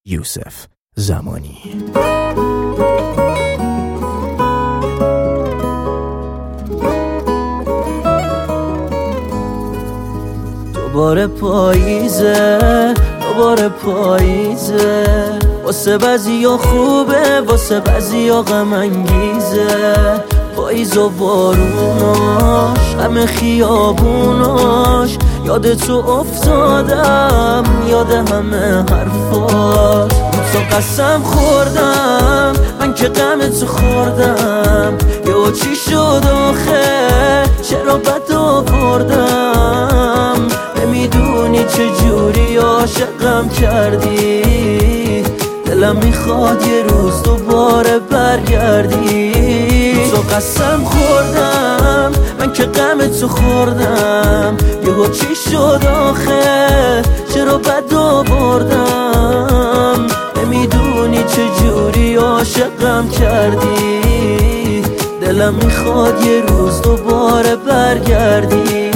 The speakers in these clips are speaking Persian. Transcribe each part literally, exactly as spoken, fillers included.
یوسف زمانی. دوباره پاییزه، دوباره پاییزه، واسه بعضیا خوبه، واسه بعضیا غم انگیزه. پاییز و باروناش، همه خیابوناش، یاد تو افتادم، یاد همه حرفاش. تو قسم خوردم من که غم تو خوردم، یه چی شد آخه چرا بد آوردم. نمیدونی چه جوری عاشقم کردی، دلم میخواد یه روز دوباره برگردی. تو قسم خوردم من که غم تو خوردم، یهو چی شد آخه چرا بد آوردم. نمیدونی چه جوری عاشقم کردی، دلم میخواد یه روز دوباره برگردی.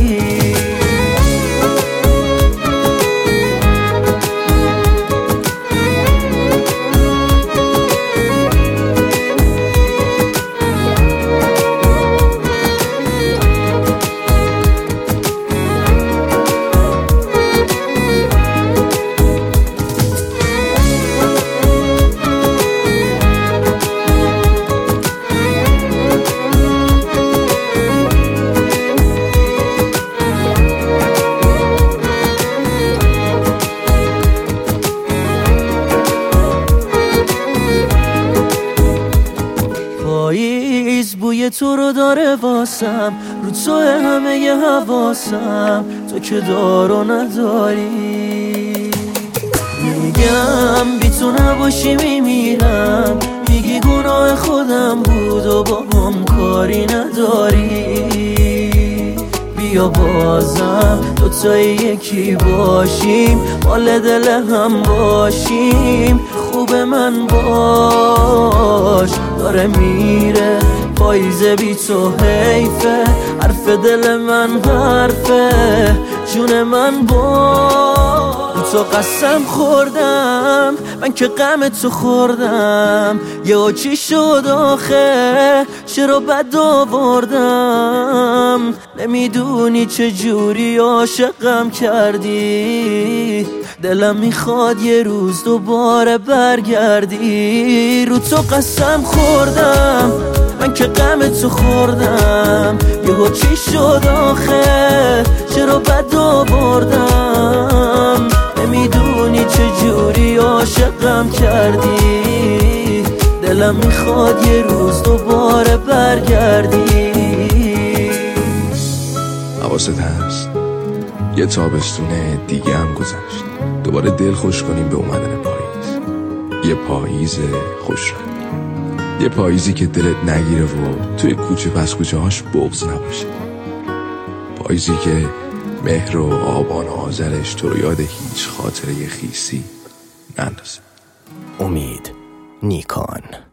پاییز بوی تو رو داره واسم، رو تو همه ی حواسم، تو که دار و نداری. میگم بی تو نباشی میمیرم، میگی گناه خودم بود و با هم کاری نداری. بیا بازم دوتایی یکی باشیم، مال دل هم باشیم. خوب من باش، داره میره پاییزه بی تو حیفه، حرف دل من حرفه، جون من باش. تو قسم خوردم من که غم تو خوردم، یه چی شد آخه چرا بد آوردم. نمیدونی چه جوری عاشقم کردی، دلم میخواد یه روز دوباره برگردی. رو تو قسم خوردم من که غم تو خوردم، یهو چی شد آخه چرا بد آوردم. نمیدونی چه جوری عاشقم کردی، دلم میخواد یه روز دوباره برگردی. حواست هست یه تابستون دیگه هم گذشت، دوباره دل خوش کنیم به اومدن پاییز. یه پاییز خوش رنگ، یه پاییزی که دلت نگیره و توی کوچه پس کوچه هاش بغض نباشه. پاییزی که مهر و آبان و آذرش تو رو یاد هیچ خاطره خیسی نندازه. امید نیکان.